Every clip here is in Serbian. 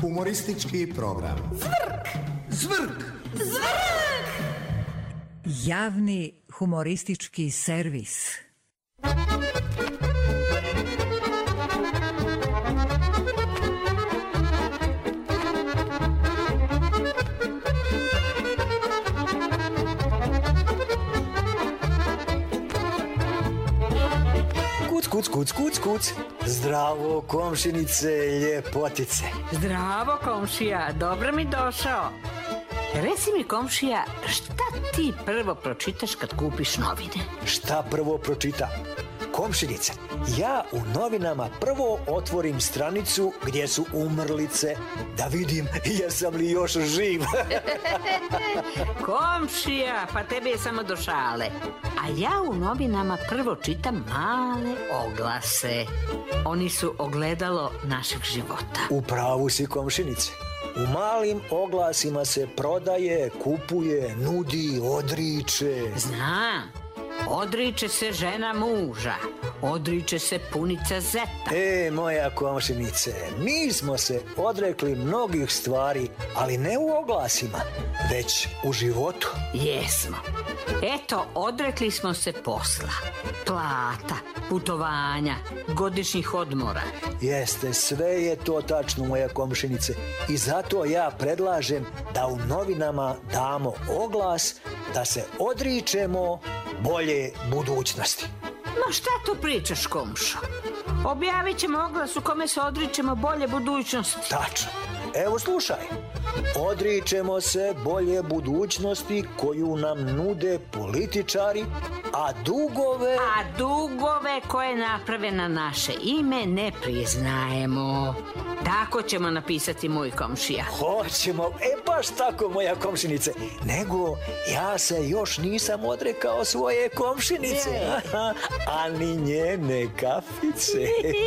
Humoristički program. Zvrk! Zvrk! Zvrk! Javni humoristički servis. Kuc. Zdravo, komšinice, ljepotice. Zdravo, komšija, dobro mi došao. Reci mi, komšija, šta ti prvo pročitaš kad kupiš novine? Šta prvo pročitam? Komšinice, ja u novinama prvo otvorim stranicu gdje su umrlice, da vidim jesam li još živ. Komšija, pa tebi je samo do šale. A ja u novinama prvo čitam male oglase. Oni su ogledalo našeg života. U pravu si, komšinice. U malim oglasima se prodaje, kupuje, nudi, odriče. Znam. Odriče se žena muža, odriče se punica zeta. Moja komšinice, mi smo se odrekli mnogih stvari, ali ne u oglasima, već u životu. Jesmo. Eto, odrekli smo se posla, plata, putovanja, godišnjih odmora. Jeste, sve je to tačno, moja komšinice. I zato ja predlažem da u novinama damo oglas da se odričemo bolje budućnosti. Ma šta tu pričaš, komšo? Objavit ćemo oglas u kome se odričemo bolje budućnosti. Tačno. Evo slušaj. Odričemo se bolje budućnosti koju nam nude političari, a dugove koje naprave na naše ime ne priznajemo. Tako ćemo napisati, moj komšija. Hoćemo, baš tako, moja komšinice. Nego ja se još nisam odrekao svoje komšinice, a ni njene kafice.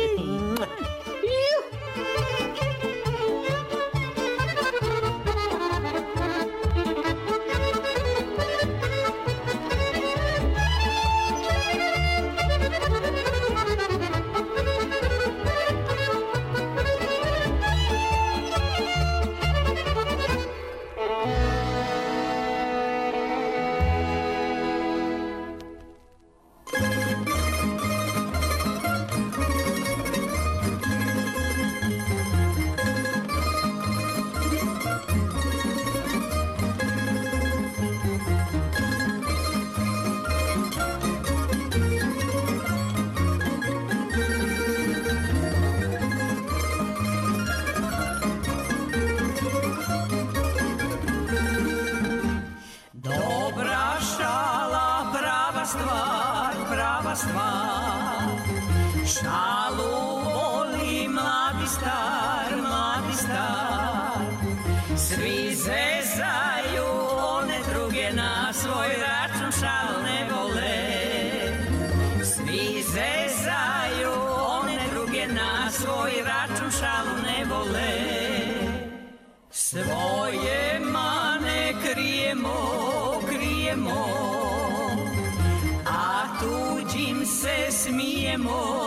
Šalu voli mladi star, svi zezaju one druge, na svoj račun šal ne vole. Svi zezaju one druge, na svoj račun šalu ne vole. Svoje mane krijemo, a tuđim se smijemo.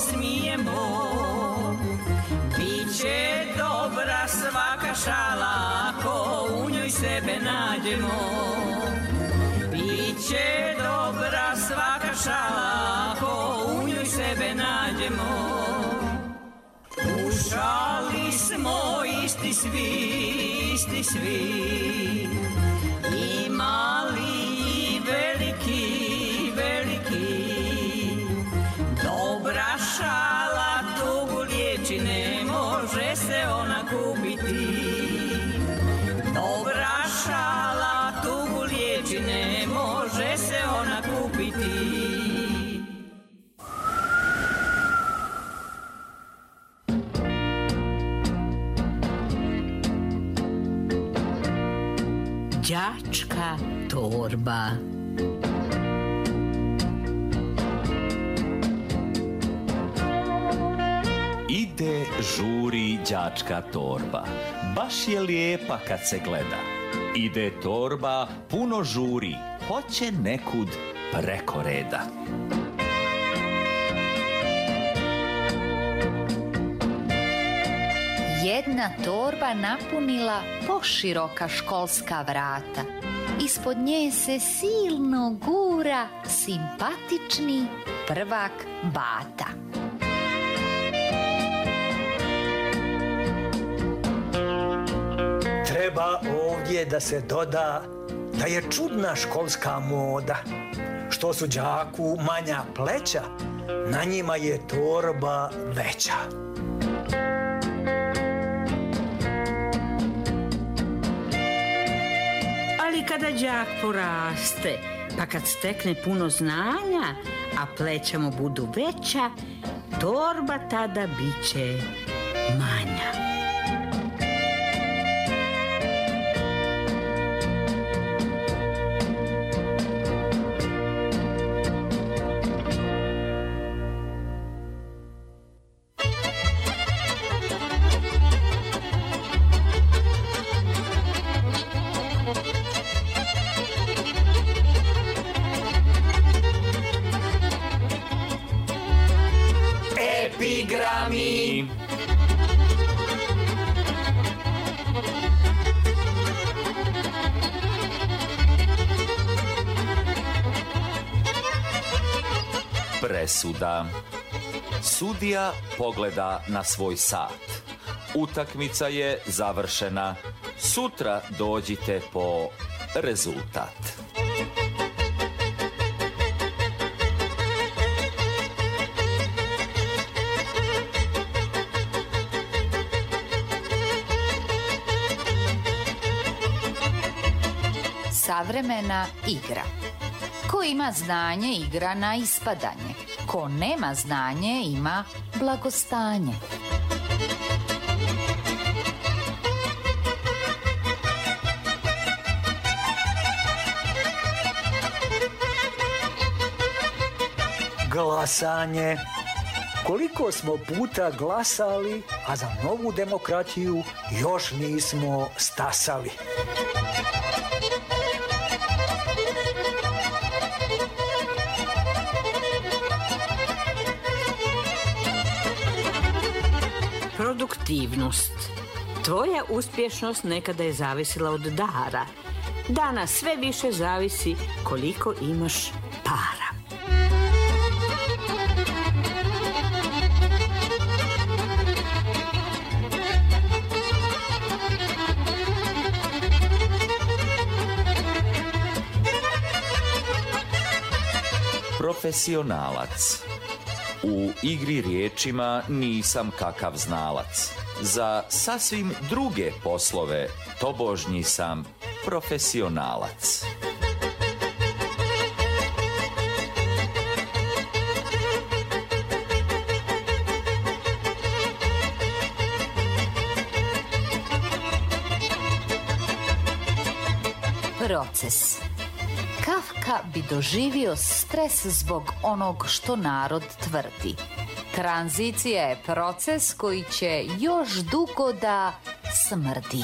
Biće dobra svaka šala ako u njoj sebe nađemo. Biće dobra svaka šala ako u njoj sebe nađemo. U šali smo isti svi, i mali i veliki. Dobra šala tugu liječi, ne može se ona kupiti. Dobra šala tugu liječi, ne može se ona kupiti. Đačka torba. Ide žuri đačka torba, baš je lijepa kad se gleda. Ide torba, puno žuri, hoće nekud preko reda. jedna torba napunila poširoka školska vrata. Ispod nje se silno gura simpatični prvak Bata. Treba ovdje da se doda da je čudna školska moda. Što su đaku manja pleća, na njima je torba veća. Ali kada đak poraste, pa kad stekne puno znanja, a pleća mu budu veća, torba tada biće manja. Epigrami. Presuda. Sudija pogleda na svoj sat. Utakmica je završena. Sutra dođite po rezultat. Savremena igra. Ko ima znanje igra na ispadanje. Ko nema znanje ima blagostanje. Glasanje. Koliko smo puta glasali, a za novu demokratiju još nismo stasali. Produktivnost. Tvoja uspješnost nekada je zavisila od dara. Danas sve više zavisi koliko imaš para. Profesionalac. U igri riječima nisam kakav znalac. Za sasvim druge poslove tobožnji sam profesionalac. Proces. Kafka bi doživio stres zbog onog što narod tvrdi. Tranzicija je proces koji će još dugo da smrdi.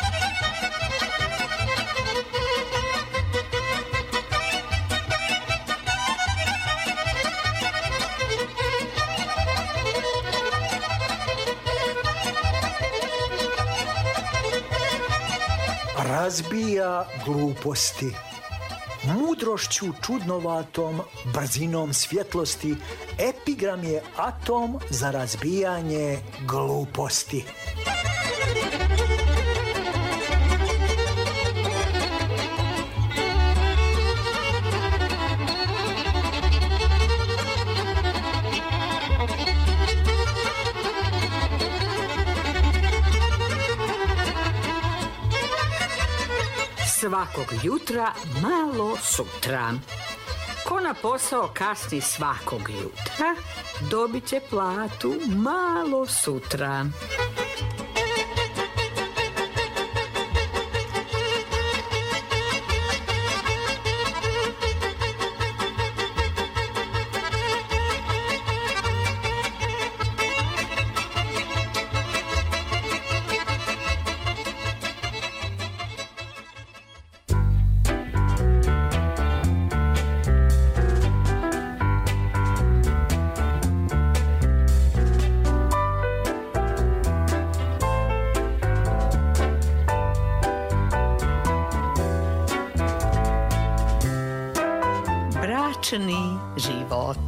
Razbija gluposti. Mudrošću čudnovatom, brzinom svjetlosti, epigram je atom za razbijanje gluposti. Svakog jutra, malo sutra. Ko na posao kasni svakog jutra, dobit će platu malo sutra. život.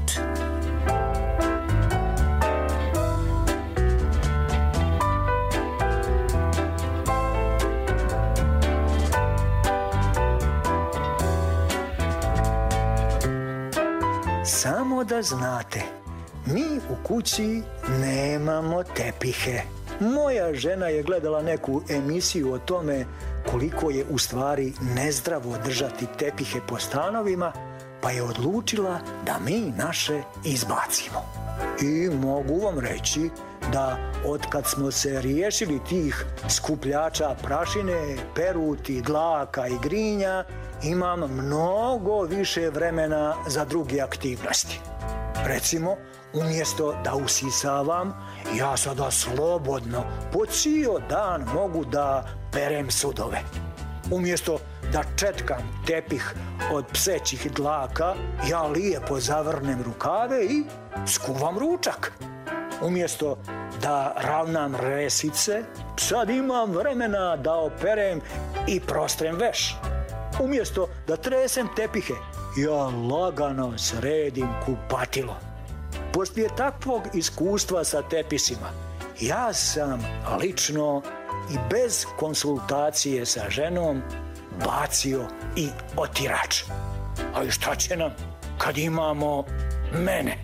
Samo da znate, mi u kući nemamo tepihe. Moja žena je gledala neku emisiju o tome koliko je u stvari nezdravo držati tepihe po stanovima, pa je odlučila da mi naše izbacimo. I mogu vam reći da otkad smo se riješili tih skupljača prašine, peruti, dlaka i grinja, imam mnogo više vremena za druge aktivnosti. Recimo, umjesto da usisavam, ja sada slobodno po cijel dan mogu da perem sudove. Umjesto da četkam tepih od psećih dlaka, ja lijepo zavrnem rukave i skuvam ručak. Umjesto da ravnam resice, sad imam vremena da operem i prostrem veš. Umjesto da tresem tepihe, ja lagano sredim kupatilo. Poslije takvog iskustva sa tepisima, ja sam lično i bez konsultacije sa ženom bacio i otirač. Ali šta će nam kad imamo mene?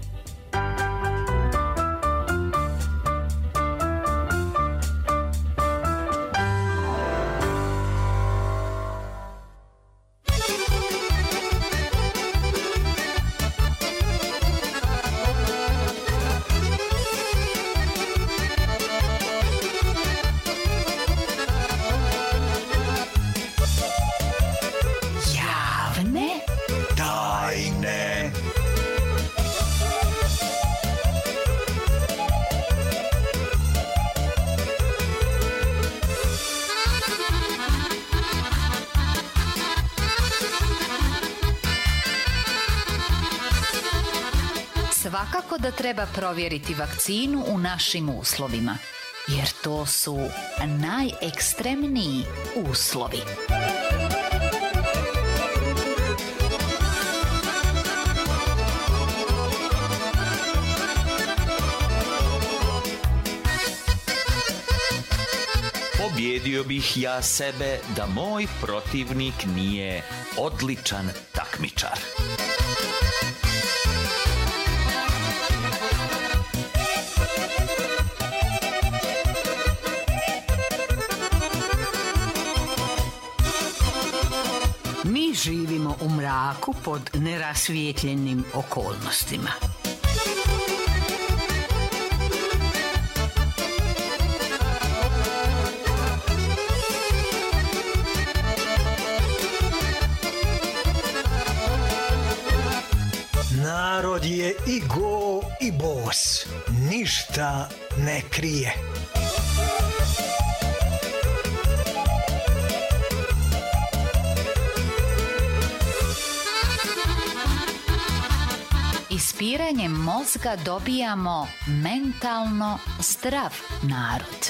Svakako da treba provjeriti vakcinu u našim uslovima, jer to su najekstremniji uslovi. Pobjedio bih ja sebe da moj protivnik nije odličan takmičar. Mi živimo u mraku pod nerasvijetljenim okolnostima. Narod je i go i bos, ništa ne krije. Ispiranjem mozga dobijamo mentalno zdrav narod.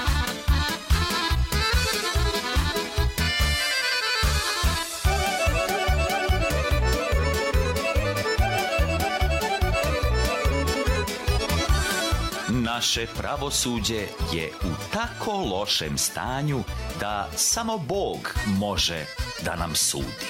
Naše pravosuđe je u tako lošem stanju da samo Bog može da nam sudi.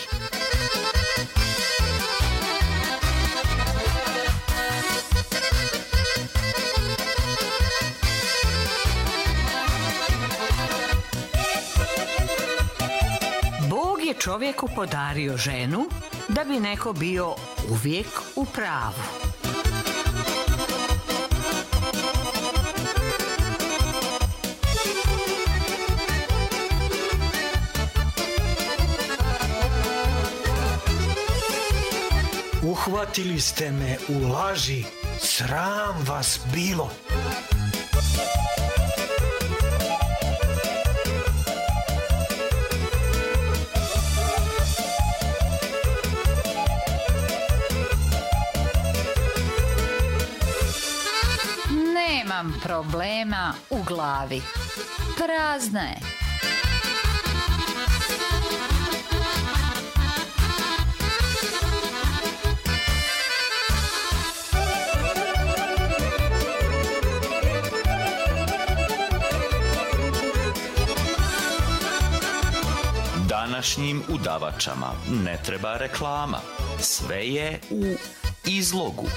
Bog je čovjeku podario ženu da bi neko bio uvijek u pravu. Uhvatili ste me u laži, sram vas bilo. Nemam problema u glavi. Prazna je. današnjim udavačama ne treba reklama. Sve je u izlogu.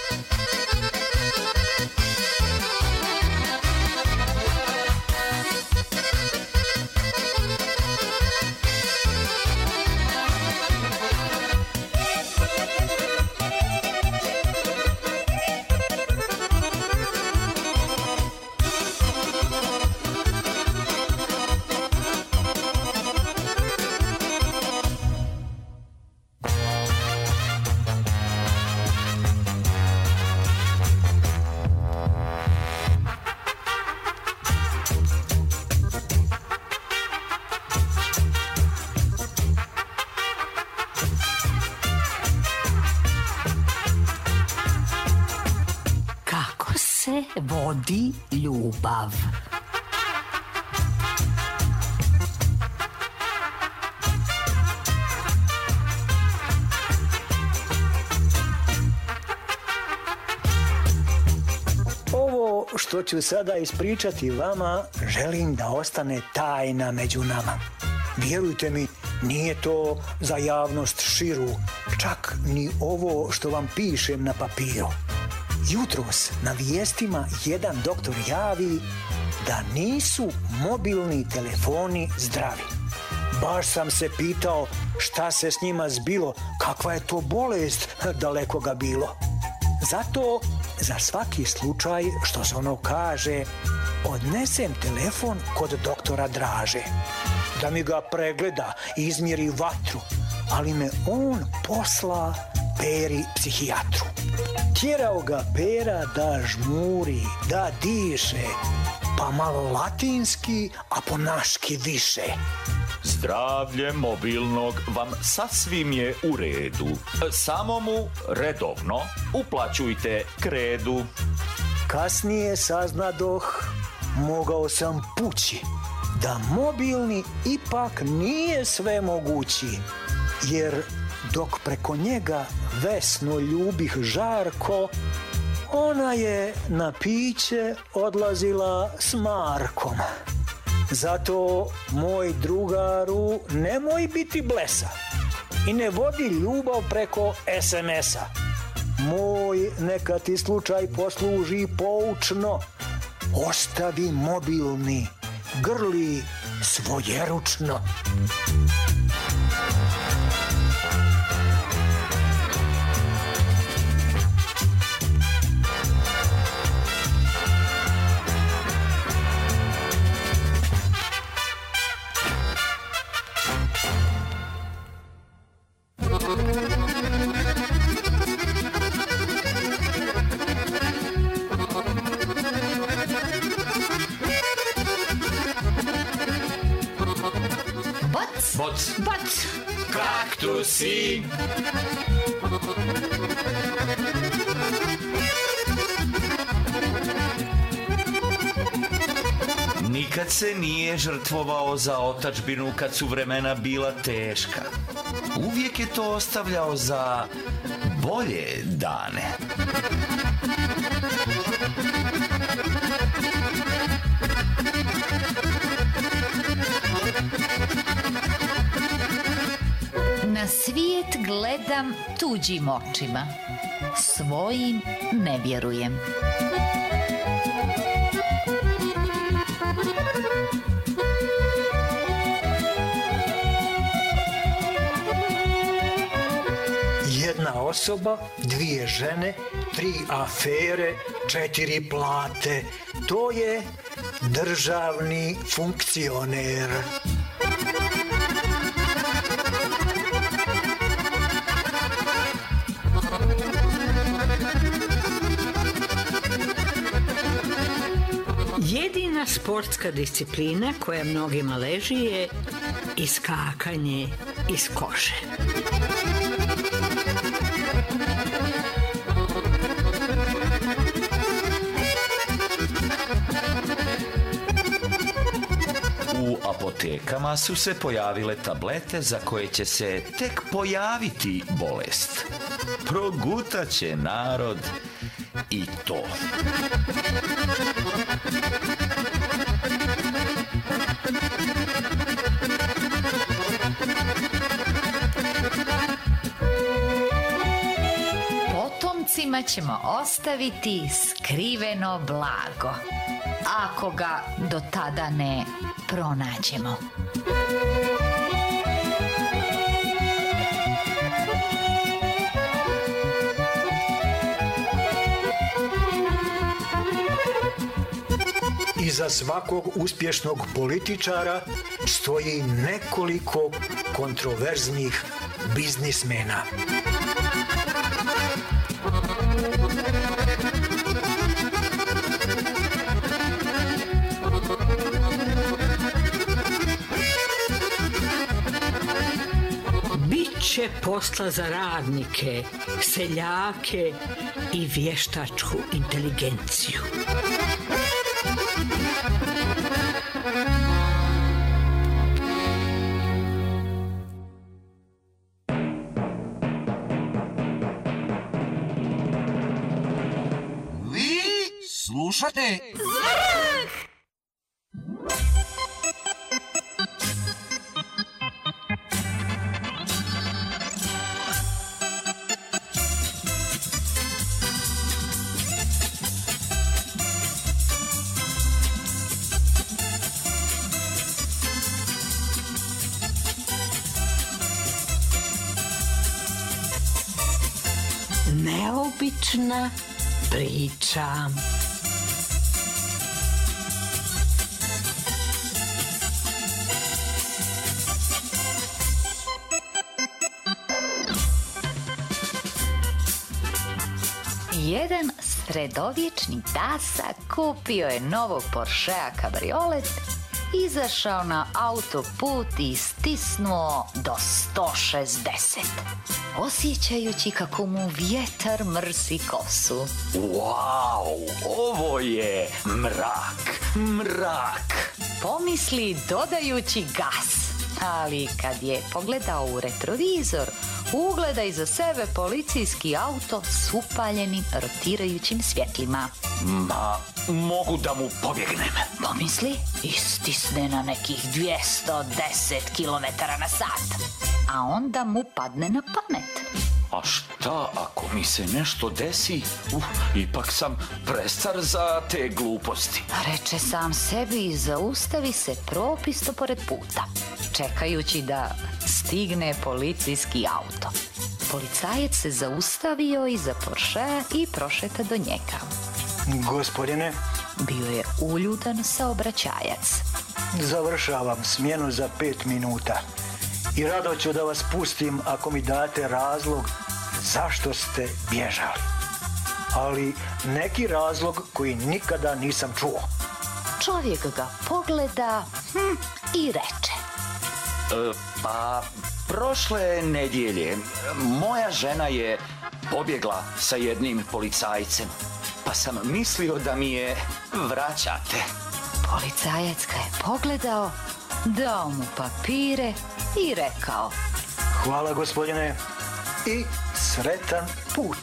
Vodi ljubav. Ovo što ću sada ispričati vama, želim da ostane tajna među nama. Vjerujte mi, nije to za javnost širu, čak ni ovo što vam pišem na papiru. Jutros na vijestima jedan doktor javi da nisu mobilni telefoni zdravi. Baš sam se pitao šta se s njima zbilo, kakva je to bolest, daleko ga bilo. Zato za svaki slučaj, što se ono kaže, odnesem telefon kod doktora Draže. Da mi ga pregleda i izmjeri vatru, ali me on posla Peri psihijatru. Tjerao ga Pera da žmuri, da diše, pa malo latinski, a po naški više. Zdravlje mobilnog vam sasvim je u redu. Samo mu redovno uplaćujte kredu. Kasnije saznadoh, mogao sam pući, da mobilni ipak nije sve mogući, jer dok preko njega Vesnu ljubih žarko, ona je na piće odlazila s Markom. Zato, moj drugaru, nemoj biti blesa i ne vodi ljubav preko SMS-a. Moj neka ti slučaj posluži poučno. Ostavi mobilni, grli svojeručno. Boc, kaktusi. Nikad se nije žrtvovao za otadžbinu kad su vremena bila teška. Uvijek je to ostavljao za bolje dane. Na svijet gledam tuđim očima, svojim ne vjerujem. Jedna osoba, 2 žene, 3 afere, 4 plate. To je državni funkcioner. Jedina sportska disciplina koja mnogima leži je iskakanje iz kože. U apotekama su se pojavile tablete za koje će se tek pojaviti bolest. Progutaće narod i to. kojima ćemo ostaviti skriveno blago, ako ga do tada ne pronađemo. Iza svakog uspješnog političara stoji nekoliko kontroverznih biznismena. Biće posla za radnike, seljake i vještačku inteligenciju. Slušate? Neobična priča. Jedan sredovječni dasa kupio je novog Porschea kabriolet, izašao na autoput i stisnuo do 160, osjećajući kako mu vjetar mrsi kosu. Wow, ovo je mrak. Pomisli dodajući gas, ali kad je pogledao u retrovizor, ugleda iza sebe policijski auto s upaljenim rotirajućim svjetlima. Ma, mogu da mu pobjegnem. Pomisli i stisne na nekih 210 km/h, a onda mu padne na pamet. A šta ako mi se nešto desi? Ipak sam prestar za te gluposti. Reče sam sebi i zaustavi se propisno pored puta, čekajući da stigne policijski auto. Policajac se zaustavio iza Porschea i prošeta do njega. Gospodine, Bio je uljudan saobraćajac. završavam smjenu za 5 minuta i rado ću da vas pustim ako mi date razlog zašto ste bježali. Ali neki razlog koji nikada nisam čuo. Čovjek ga pogleda i reče: Pa, prošle nedjelje moja žena je pobjegla sa jednim policajcem, pa sam mislio da mi je vraćate. Policajac ga je pogledao, dao mu papire i rekao: Hvala gospodine i sretan put.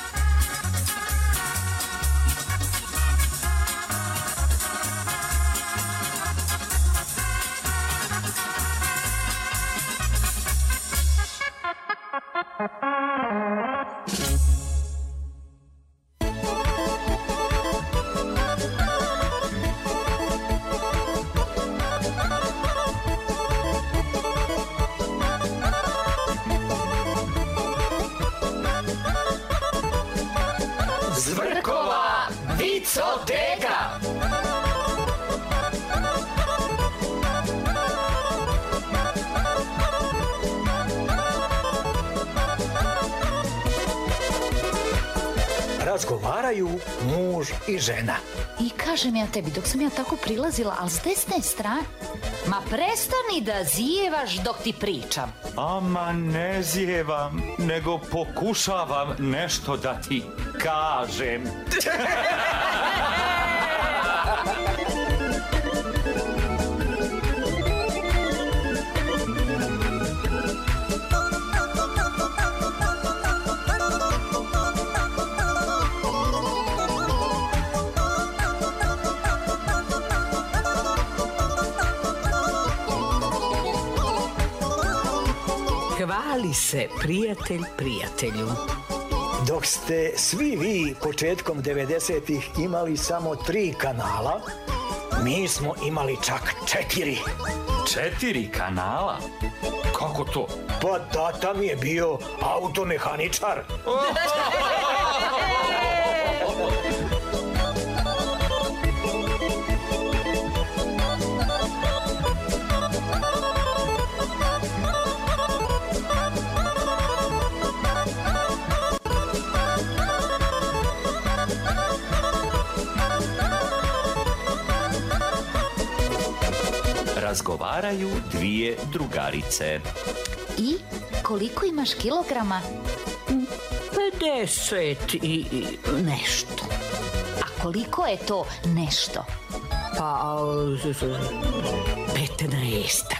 Zvrkova vicoteka! Razgovaraju muž i žena. I kažem ja tebi, dok sam ja tako prilazila, ali s desne strane, ma prestani da zijevaš dok ti pričam. Ama ne zijevam, nego pokušavam nešto da ti kažem. Hvali se prijatelj prijatelju. Dok ste svi vi početkom 90-ih imali samo 3 kanala, mi smo imali čak 4. 4 kanala? Kako to? Pa tata mi je bio automehaničar. Razgovaraju dvije drugarice. I koliko imaš kilograma? 50 i nešto. A koliko je to nešto? Pa, 15.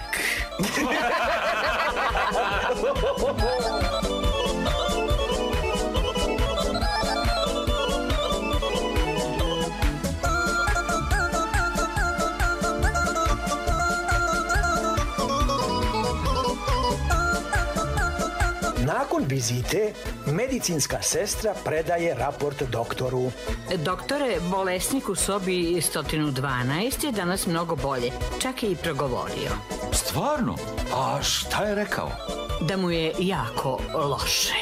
Nakon vizite, medicinska sestra predaje raport doktoru. Doktore, bolesnik u sobi 112 je danas mnogo bolje. Čak je i progovorio. Stvarno? A šta je rekao? Da mu je jako loše.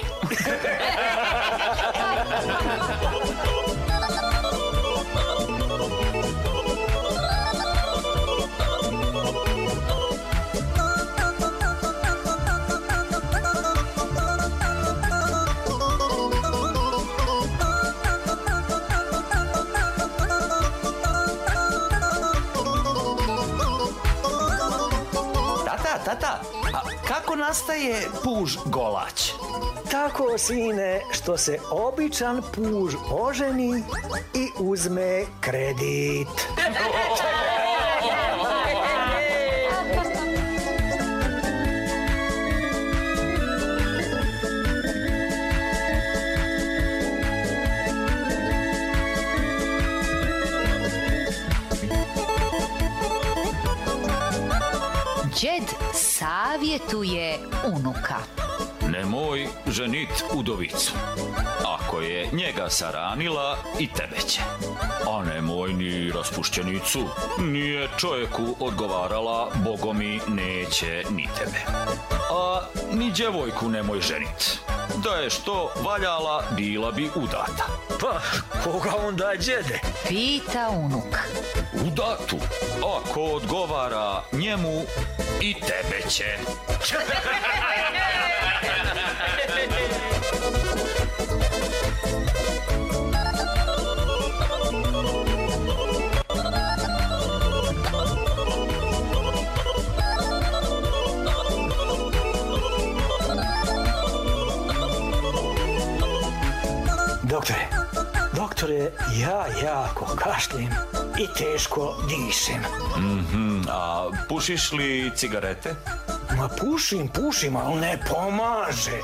Tata, a kako nastaje puž golać? Tako, sine, što se običan puž oženi i uzme kredit. Đed savjetuje unuka. Nemoj ženit udovicu. Ako je njega saranila, i tebe će. A nemoj ni raspušćenicu. Nije čovjeku odgovarala, bogomi neće ni tebe. A ni djevojku nemoj ženit. Da je što valjala, bila bi udata. Pa, koga onda đede? Pita unuk. Udatu. Ako odgovara njemu, i tebe će. Doktore, ja jako kašljem i teško dišem. A pušiš li cigarete? Ma pušim, ali ne pomaže.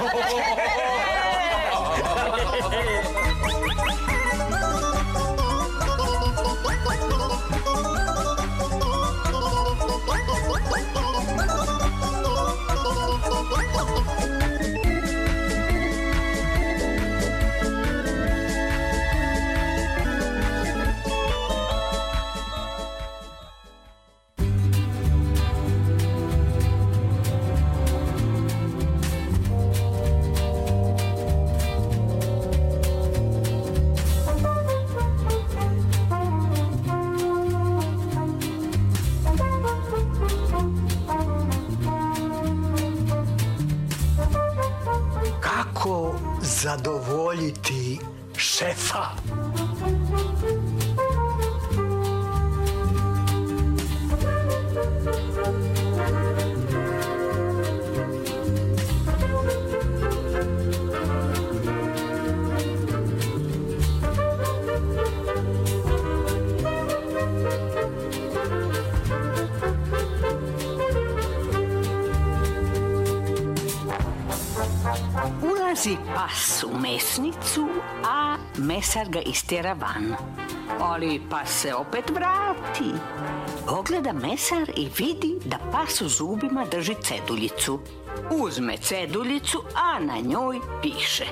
Zadovoljiti šefa. Ulazi pas u mesnicu, a mesar ga istjera van. Ali pas se opet vrati. Pogleda mesar i vidi da pas u zubima drži ceduljicu. Uzme ceduljicu, a na njoj piše: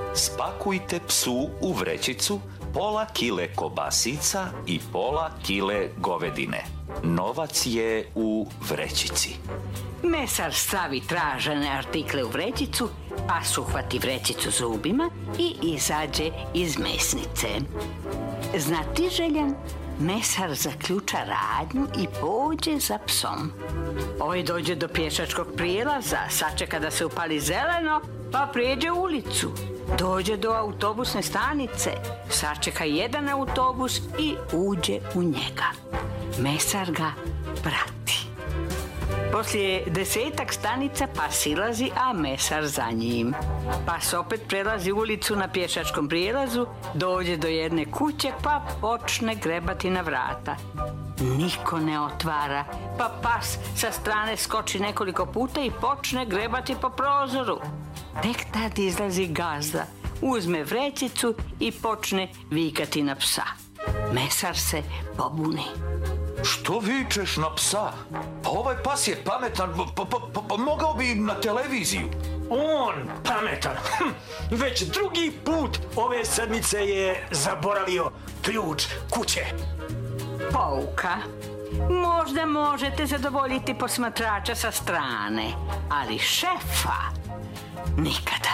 Spakujte psu u vrećicu pola kile kobasica i pola kile govedine. Novac je u vrećici. Mesar stavi tražene artikle u vrećicu, pas uhvati vrećicu zubima i izađe iz mesnice. Znatiželjan, mesar zaključa radnju i pođe za psom. Ovaj dođe do pješačkog prijelaza, sačeka da se upali zeleno, pa prijeđe ulicu. Dođe do autobusne stanice, sačeka jedan autobus i uđe u njega. Mesar ga prati. Poslije 10-ak stanica pas silazi, a mesar za njim. Pas opet prelazi ulicu na pješačkom prijelazu, dođe do jedne kuće pa počne grebati na vrata. Niko ne otvara, pa pas sa strane skoči nekoliko puta i počne grebati po prozoru. Tek tad izlazi gazda, uzme vrećicu i počne vikati na psa. Mesar se pobuni. Što vičeš na psa? Pa ovaj pas je pametan, pa mogao bi na televiziju. On pametan. Već drugi put ove sedmice je zaboravio ključ kuće. Pouka. Možda možete zadovoljiti posmatrača sa strane, ali šefa nikada.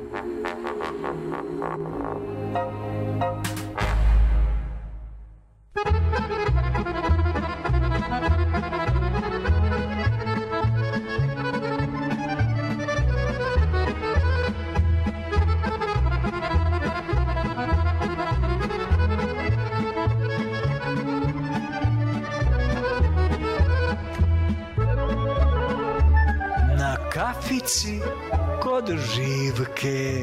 Na kafici kod Živke.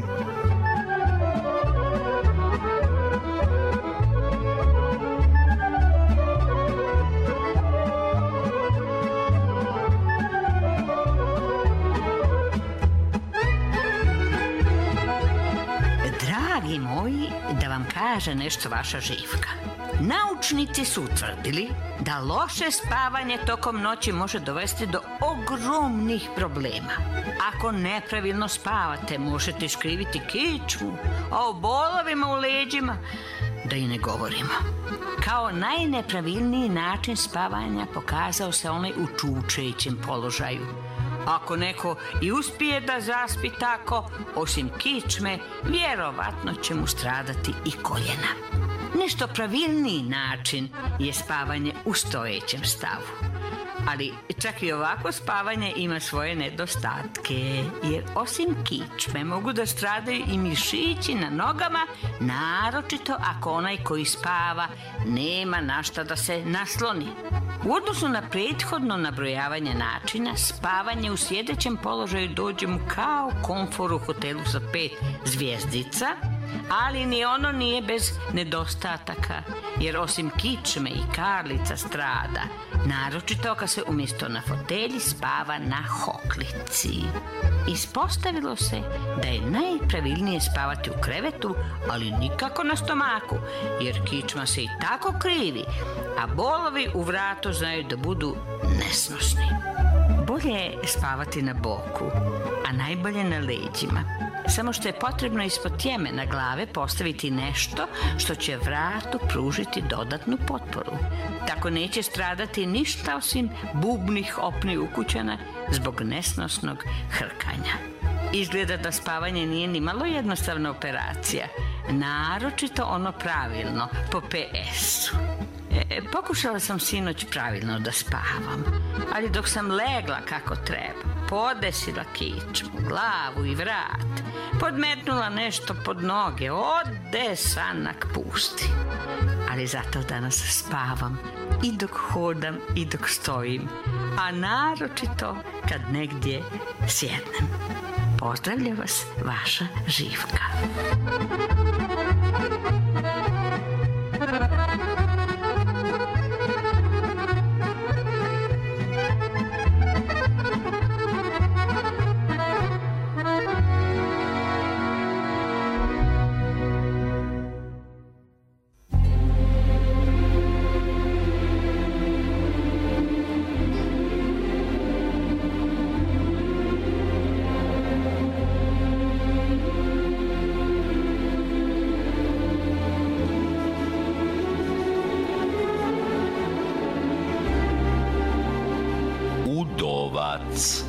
Dragi moji, da vam kaže nešto vaša Živka. Naučnici su utvrdili da loše spavanje tokom noći može dovesti do ogromnih problema. Ako nepravilno spavate, možete škriviti kičmu, a o bolovima u leđima da i ne govorimo. Kao najnepravilniji način spavanja pokazao se onaj u čučećem položaju. Ako neko i uspije da zaspi tako, osim kičme, vjerovatno će mu stradati i koljena. Nešto pravilniji način je spavanje u stojećem stavu. Ali čak i ovako spavanje ima svoje nedostatke, jer osim kičme mogu da stradaju i mišići na nogama, naročito ako onaj koji spava nema na šta da se nasloni. U odnosu na prethodno nabrojavanje načina, spavanje u sjedećem položaju dođe mu kao komfor u hotelu sa 5 zvjezdica, ali ni ono nije bez nedostataka, jer osim kičme i karlica strada, naročito kad se umjesto na fotelji spava na hoklici. Ispostavilo se da je najpravilnije spavati u krevetu, ali nikako na stomaku, jer kičma se i tako krivi, a bolovi u vratu znaju da budu nesnosni. Bolje je spavati na boku, a najbolje na leđima. Samo što je potrebno ispod tjemena glave postaviti nešto što će vratu pružiti dodatnu potporu. Tako neće stradati ništa osim bubnih opni ukućana zbog nesnosnog hrkanja. Izgleda da spavanje nije ni malo jednostavna operacija, naročito ono pravilno, po PS-u. Pokušala sam sinoć pravilno da spavam, ali dok sam legla kako treba, podesila kičmu, glavu i vrat, podmetnula nešto pod noge, ode sanak pusti. Ali zato danas spavam i dok hodam i dok stojim, a naročito kad negdje sjednem. Pozdravlja vas vaša Živka. novac.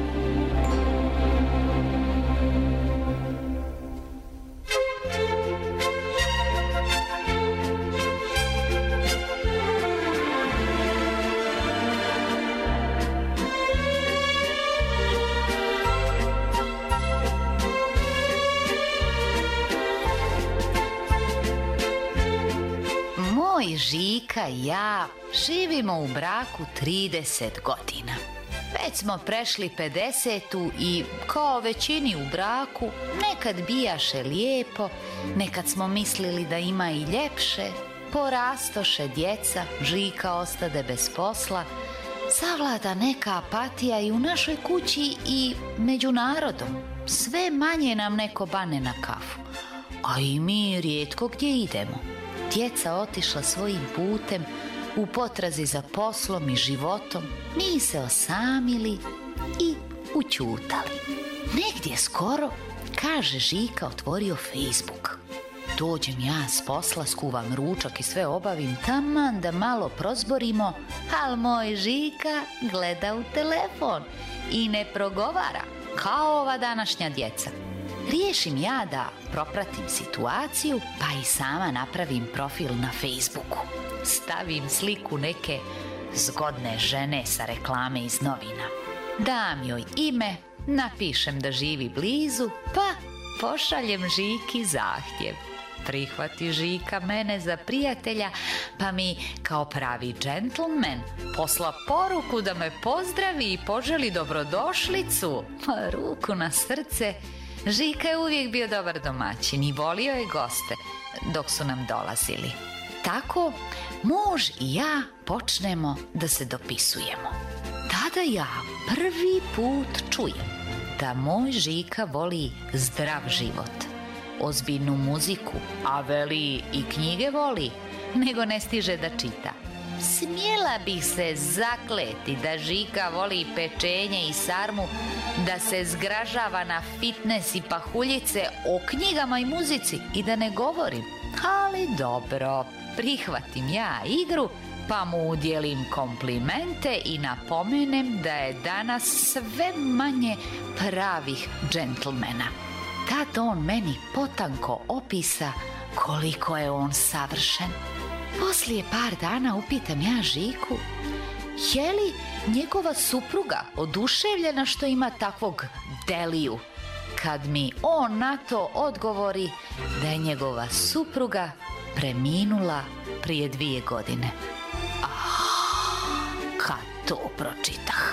Moj Žika i ja živimo u braku 30 godina. Već smo prešli 50 i kao većini u braku nekad bijaše lijepo, nekad smo mislili da ima i ljepše, porastoše djeca, Žika ostade bez posla, zavlada neka apatija i u našoj kući i među narodom. Sve manje nam neko bane na kafu, a i mi rijetko gdje idemo. Djeca otišla svojim putem u potrazi za poslom i životom, mi se osamili i učutali. Negdje skoro, kaže Žika, otvorio Facebook. Dođem ja s posla, skuvam ručak i sve obavim, taman da malo prozborimo, al moj Žika gleda u telefon i ne progovara, kao ova današnja djeca. Riješim ja da propratim situaciju, pa i sama napravim profil na Facebooku. Stavim sliku neke zgodne žene sa reklame iz novina. Dam joj ime, napišem da živi blizu, pa pošaljem Žiki zahtjev. Prihvati Žika mene za prijatelja, pa mi kao pravi džentlmen posla poruku da me pozdravi i poželi dobrodošlicu. Ruku na srce, Žika je uvijek bio dobar domaćin i volio je goste dok su nam dolazili. Tako muž i ja počnemo da se dopisujemo. Tada ja prvi put čujem da moj Žika voli zdrav život, ozbiljnu muziku, a veli i knjige voli, nego ne stiže da čita. Smjela bih se zakleti da Žika voli pečenje i sarmu, da se zgražava na fitnes i pahuljice, o knjigama i muzici i da ne govorim. Ali dobro, prihvatim ja igru, pa mu udjelim komplimente i napomenem da je danas sve manje pravih džentlmena. Tad on meni potanko opisa koliko je on savršen. Poslije par dana upitam ja Žiku, je li njegova supruga oduševljena što ima takvog deliju? Kad mi on na to odgovori da je njegova supruga preminula prije 2 godine. Kad to pročitah,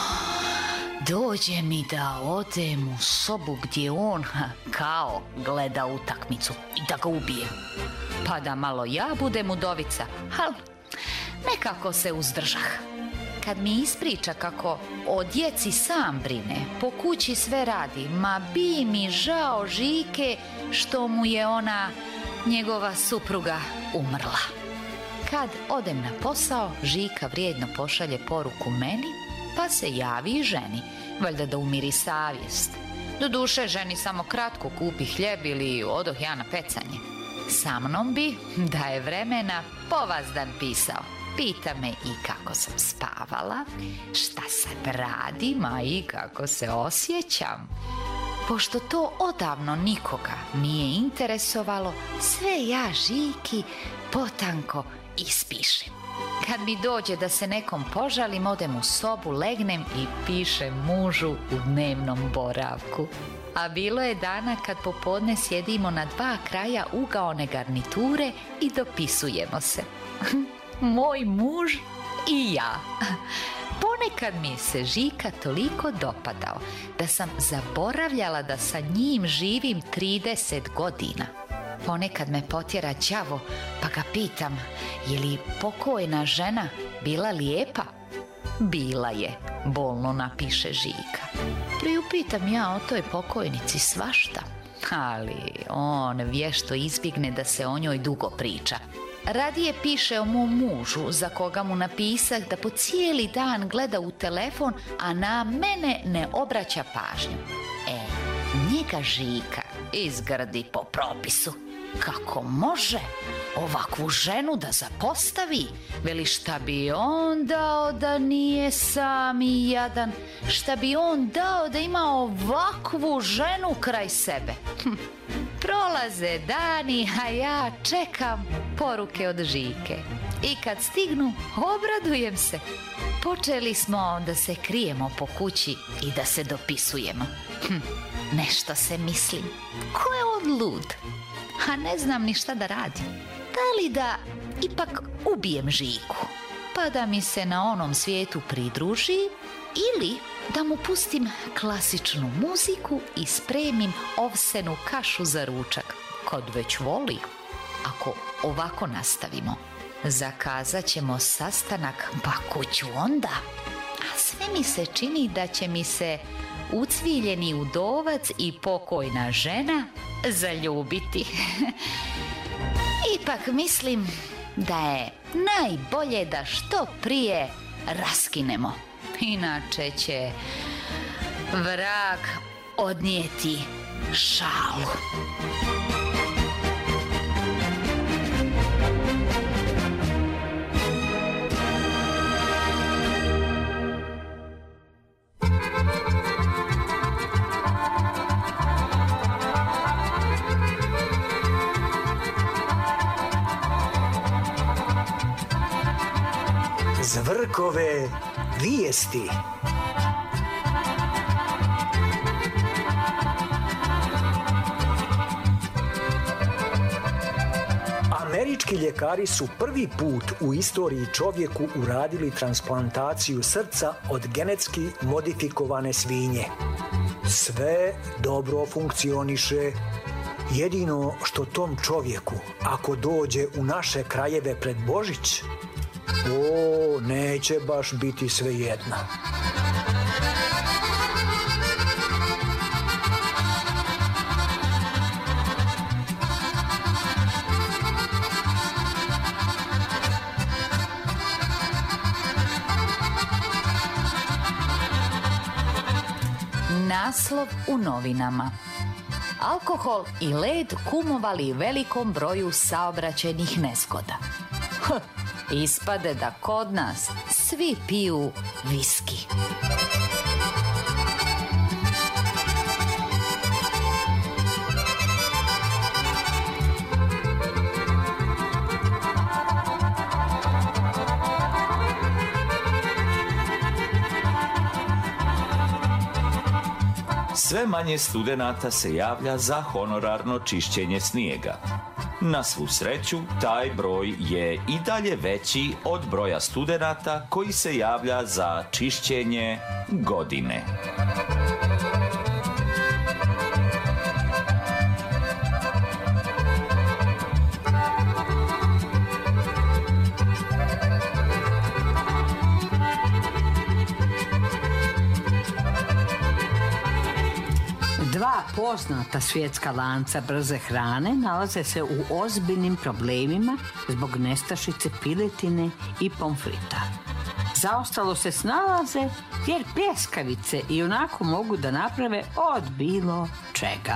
dođe mi da odem u sobu gdje on kao gleda utakmicu i da ga ubijem. Pa da malo ja budem udovica, ali nekako se uzdržah. Kad mi ispriča kako o djeci sam brine, po kući sve radi, ma bi mi žao Žike što mu je ona, njegova supruga, umrla. Kad odem na posao, Žika vrijedno pošalje poruku meni, pa se javi i ženi, valjda da umiri savjest. Doduše, ženi samo kratko kupi hljeb ili odoh ja na pecanje. Sa mnom bi, da je vremena, povazdan pisao. Pita me i kako sam spavala, šta sad radim, a i kako se osjećam. Pošto to odavno nikoga nije interesovalo, sve ja Žiki potanko ispišem. Kad mi dođe da se nekom požalim, odem u sobu, legnem i pišem mužu u dnevnom boravku. A bilo je dana kad popodne sjedimo na 2 kraja ugaone garniture i dopisujemo se. Moj muž i ja. Ponekad mi se Žika toliko dopadao da sam zaboravljala da sa njim živim 30 godina. Ponekad me potjera đavo pa ga pitam, je li pokojna žena bila lijepa? Bila je, bolno napiše Žika. Priupitam ja o toj pokojnici svašta, ali on vješto izbjegne da se o njoj dugo priča. Radije piše o mom mužu, za koga mu napisah da po cijeli dan gleda u telefon, a na mene ne obraća pažnju. Njega Žika izgrdi po propisu. kako može ovakvu ženu da zapostavi. Veli, šta bi on dao da nije sam i jadan? Šta bi on dao da ima ovakvu ženu kraj sebe? Prolaze dani, a ja čekam poruke od Žike. I kad stignu, obradujem se. Počeli smo da se krijemo po kući i da se dopisujemo. Nešto se mislim. Ko je on lud? A ne znam ni šta da radim. Da li da ipak ubijem Žiku, pa da mi se na onom svijetu pridruži, ili da mu pustim klasičnu muziku i spremim ovsenu kašu za ručak, kad već voli. Ako ovako nastavimo, zakazat ćemo sastanak, pa kuću onda. A sve mi se čini da će mi se ucviljeni udovac i pokojna žena zaljubiti. Ipak mislim da je najbolje da što prije raskinemo. Inače će vrag odnijeti šalu. Zvrkove vijesti. Američki ljekari su prvi put u istoriji čovjeku uradili transplantaciju srca od genetski modifikovane svinje. Sve dobro funkcioniše. Jedino što tom čovjeku, ako dođe u naše krajeve pred Božić, neće baš biti svejedno. Naslov u novinama. Alkohol i led kumovali velikom broju saobraćajnih nezgoda. Ispade da kod nas svi piju viski. Sve manje studenata se javlja za honorarno čišćenje snijega. Na svu sreću, taj broj je i dalje veći od broja studenata koji se javlja za čišćenje godine. Dva poznata svjetska lanca brze hrane nalaze se u ozbiljnim problemima zbog nestašice piletine i pomfrita. Zaostalo se snalaze jer pljeskavice i onako mogu da naprave od bilo čega.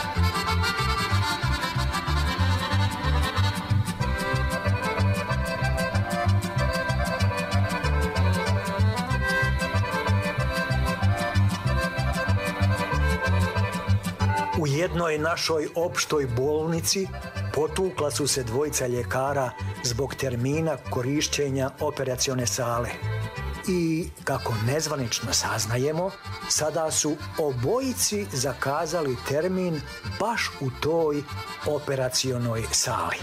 U jednoj našoj opštoj bolnici potukla su se dvojica ljekara zbog termina korišćenja operacione sale. I, kako nezvanično saznajemo, sada su obojici zakazali termin baš u toj operacionoj sali.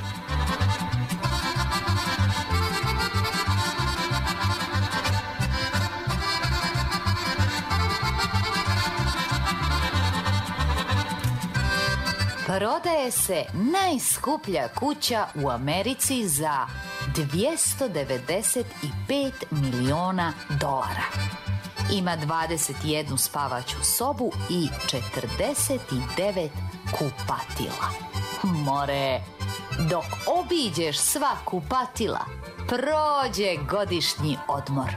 Prodaje se najskuplja kuća u Americi za $295 miliona. Ima 21 spavaću sobu i 49 kupatila. More, dok obiđeš sva kupatila, prođe godišnji odmor.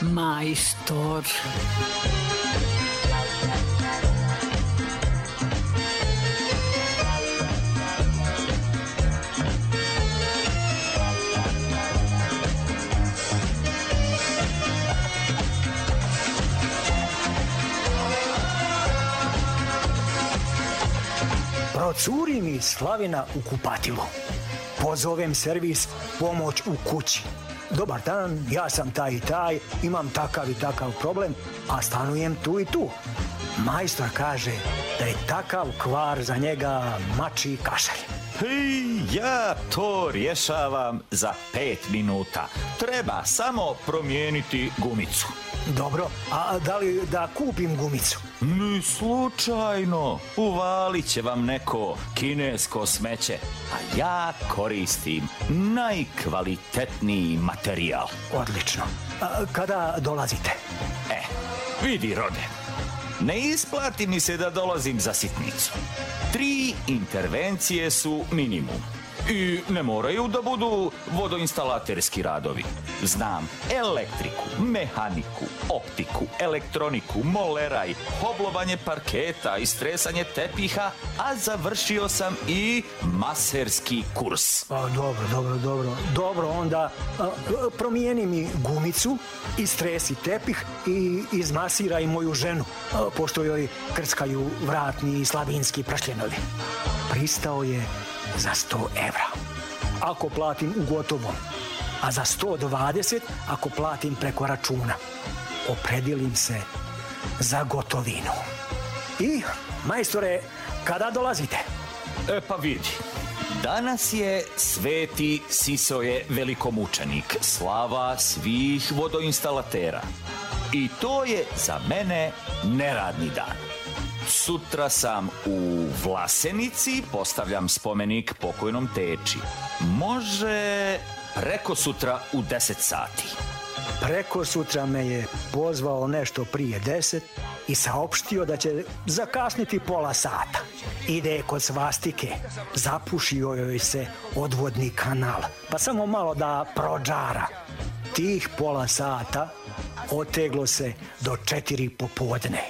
majstor. Procuri mi Slavina u kupatilu. Pozovem servis pomoć u kući. Dobar dan, ja sam taj i taj, imam takav i takav problem, a stanujem tu i tu. Majstor kaže da je takav kvar za njega mačji kašalj. Ja to rješavam za 5 minuta. Treba samo promijeniti gumicu. Dobro, a da li da kupim gumicu? Ni slučajno. Uvalit će vam neko kinesko smeće, a ja koristim najkvalitetniji materijal. Odlično. Kada dolazite? Vidi, Rode, ne isplati mi se da dolazim za sitnicu. 3 intervencije su minimum. I ne moraju da budu vodoinstalaterski radovi. Znam elektriku, mehaniku, optiku, elektroniku, moleraj, hoblovanje parketa i stresanje tepiha, a završio sam i maserski kurs. Dobro, onda promijeni mi gumicu, istresi tepih i izmasiraj moju ženu, pošto joj krckaju vratni i slavinski pršljenovi. Pristao je za 100 evra, ako platim u gotovom, a za 120 ako platim preko računa. Opredijelim se za gotovinu. I, majstore, kada dolazite? Pa vidi, danas je Sveti Sisoje velikomučenik, slava svih vodoinstalatera. I to je za mene neradni dan. Sutra sam u Vlasenici, postavljam spomenik pokojnom teči. Može preko sutra u 10 sati. Preko sutra me je pozvao nešto prije 10 i saopštio da će zakasniti pola sata. Ide kod svastike, zapušio joj se odvodni kanal, pa samo malo da prođara. Tih pola sata oteglo se do 4 popodne.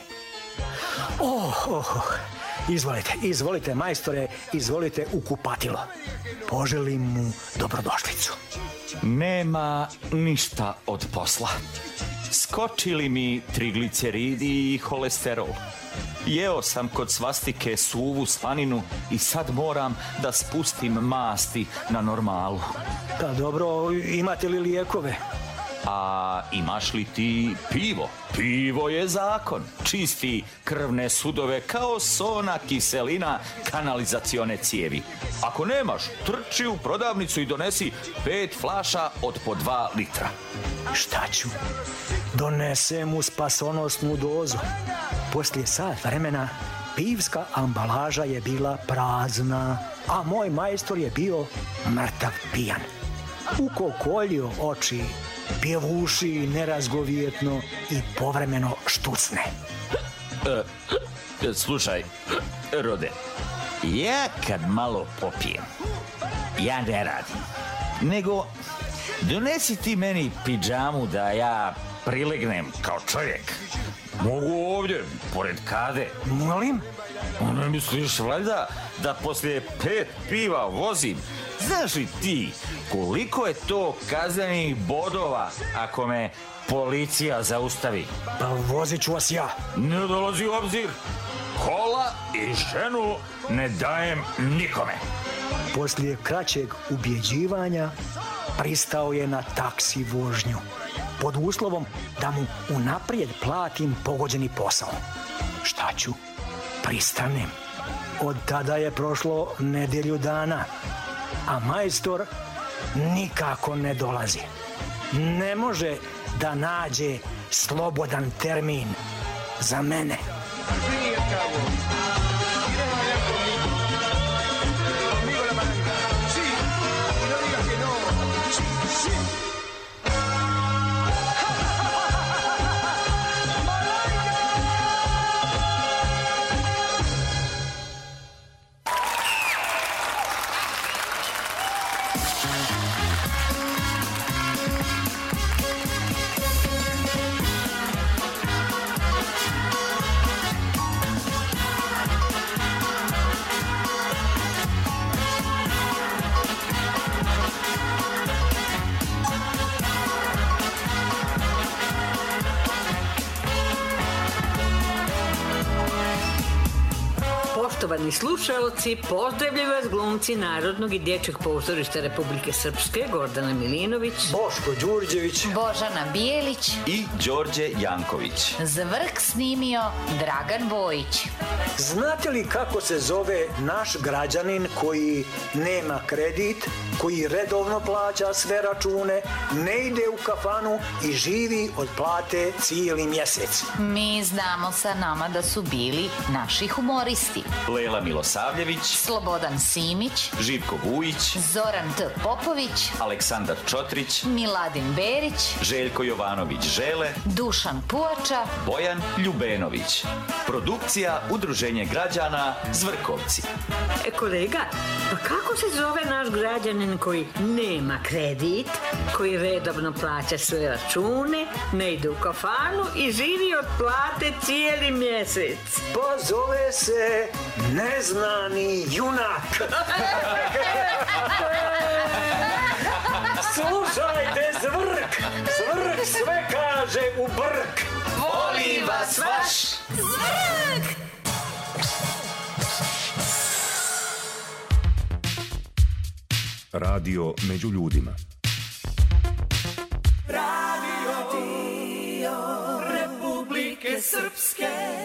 Izvolite, majstore, izvolite u kupatilo. Poželim mu dobrodošlicu. Nema ništa od posla. Skočili mi trigliceridi i holesterol. Jeo sam kod svastike suvu slaninu i sad moram da spustim masti na normalu. Pa dobro, imate li lijekove? A imaš li ti pivo? Pivo je zakon. Čisti krvne sudove kao sona kiselina kanalizacione cijevi. Ako nemaš, trči u prodavnicu i donesi 5 flaša od po 2 litra. Šta ću? Donesem mu spasonosnu dozu. Poslije sat vremena pivska ambalaža je bila prazna, a moj majstor je bio mrtav pijan. Ukokoljio oči, pjevuši nerazgovjetno i povremeno štucne. Slušaj, Rode, ja kad malo popijem, ja ne radim, nego donesi ti meni pidžamu da ja prilegnem kao čovjek. Mogu ovdje, pored kade. Molim? Ne misliš valjda da poslije 5 piva vozim? Znaš li ti koliko je to kaznenih bodova ako me policija zaustavi? Pa vozit ću vas ja. Ne dolazi u obzir. Kola i ženu ne dajem nikome. Poslije kraćeg ubjeđivanja pristao je na taksi vožnju, pod uslovom da mu unaprijed platim pogođeni posao. Šta ću? Pristanem. Od tada je prošlo nedjelju dana, a majstor nikako ne dolazi. Ne može da nađe slobodan termin za mene. Poštovani slušaoci, pozdravljaju vas glumci Narodnog i dječjeg pozorišta Republike Srpske Gordana Milinović, Boško Đurđević, Božana Bijelić i Đorđe Janković. Zvrk snimio Dragan Bojić. Znate li kako se zove naš građanin koji nema kredit, koji redovno plaća sve račune, ne ide u kafanu i živi od plate cijeli mjesec? Mi znamo sa nama da su bili naši humoristi. Lela Milosavljević, Slobodan Simić, Živko Vujić, Zoran T. Popović, Aleksandar Čotrić, Miladin Berić, Željko Jovanović Žele, Dušan Puača, Bojan Ljubenović. Produkcija Udruženje građana Zvrkovci. Kolega, pa kako se zove naš građanin koji nema kredit, koji redovno plaća sve račune, ne ide u kafanu i živi od plate cijeli mjesec? Pa zove se neznani junak. Slušajte, Zvrk! Zvrk sve kaže u brk. Voli vas vaš Zvrk! Radio među ljudima. Radio Republike Srpske.